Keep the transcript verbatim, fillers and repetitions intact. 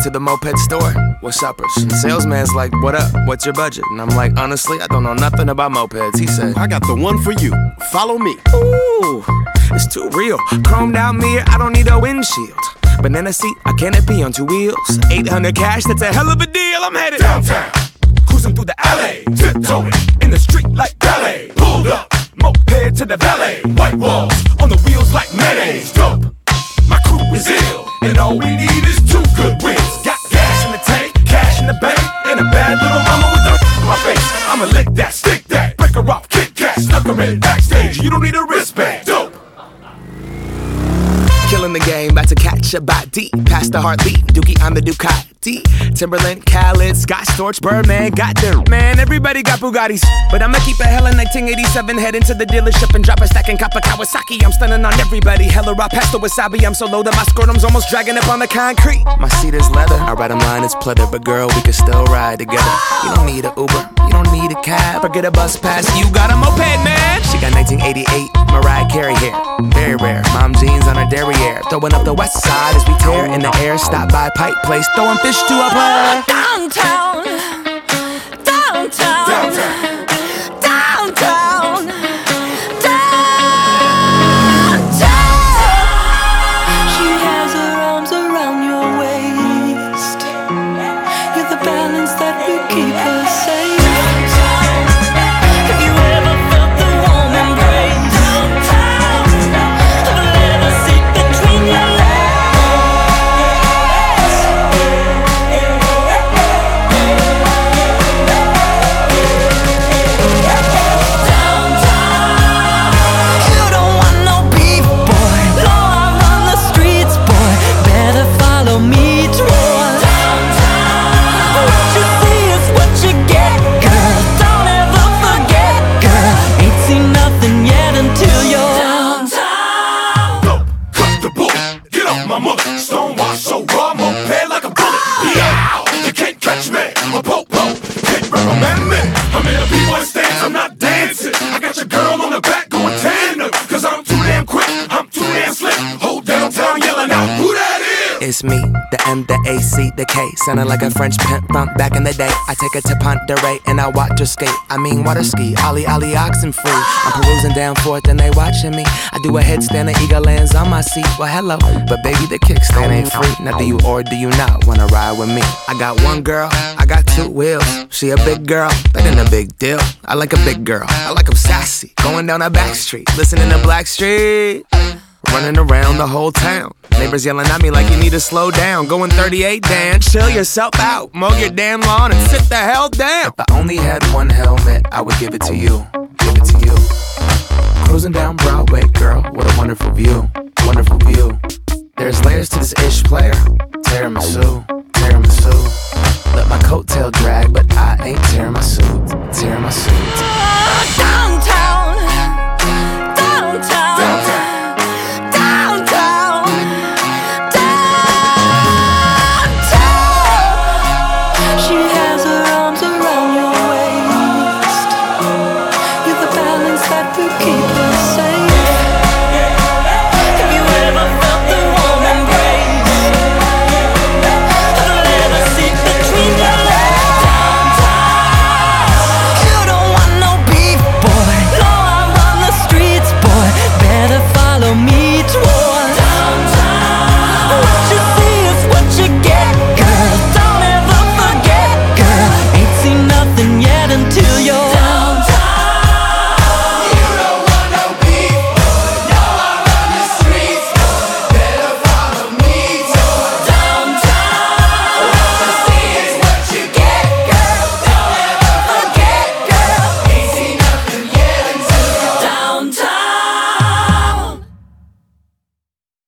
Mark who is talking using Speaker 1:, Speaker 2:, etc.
Speaker 1: to the moped store, what's uppers? And the salesman's like, what up, what's your budget? And I'm like, honestly, I don't know nothing about mopeds. He said,
Speaker 2: I got the one for you, follow me.
Speaker 1: Ooh, it's too real. Chromed out mirror, I don't need a windshield. Banana seat, a canopy on two wheels. eight hundred cash, that's a hell of a deal. I'm headed
Speaker 3: downtown, cruising through the alley, tiptoeing in the street like ballet. Pulled up, moped to the valet. White walls on the wheels like mayonnaise. Dope, my crew is ill, and all we need is two good wins. Got gas in the tank, cash in the bank, and a bad little mama with a in my face. I'ma lick that, stick that, break her off, kick cat, snuck her in backstage. You don't need a wristband. Dope.
Speaker 1: Killing the game, about to catch a body. Past the heartbeat, Dookie on the Ducati. Timberland, Khaled, Scott Storch, Birdman, got them. Man, everybody got Bugattis. But I'ma keep a hella nineteen eighty-seven, head into the dealership and drop a stack and cop a Kawasaki. I'm stunning on everybody, hella raw pasta wasabi. I'm so low that my scrotum's almost dragging up on the concrete. My seat is leather, I ride a line, it's pleather. But girl, we can still ride together. You don't need a Uber, you don't need a cab, or get a bus pass, you got a moped, man. She got nineteen eighty-eight, Mariah Carey hair, very rare. Mom jeans on her derriere, throwing up the west side as we tear in the air. Stop by Pipe Place, throwing fish to a player.
Speaker 4: Downtown, downtown,
Speaker 3: Downtown.
Speaker 4: downtown, downtown. She has her arms around your waist. You're the balance that will keep her safe. Have you ever felt the warm embrace of a little seat between your legs?
Speaker 1: It's me, the M, the A, C, the K. Sounding like a French pimp from back in the day. I take her to Ponderay and I watch her skate. I mean water ski, ollie ollie oxen free. I'm perusing down Fourth and they watching me. I do a headstand, the eagle lands on my seat. Well hello, but baby the kickstand ain't free. Now do you or do you not wanna ride with me? I got one girl, I got two wheels. She a big girl, that ain't a big deal. I like a big girl, I like 'em sassy. Going down a back street, listening to Blackstreet. Running around the whole town. Neighbors yelling at me like you need to slow down. Going thirty-eight, Dan, chill yourself out. Mow your damn lawn and sit the hell down. If I only had one helmet, I would give it to you. Give it to you. Cruising down Broadway, girl, what a wonderful view. Wonderful view. There's layers to this ish player. Tiramisu, tiramisu. Let my coattail drag, but I ain't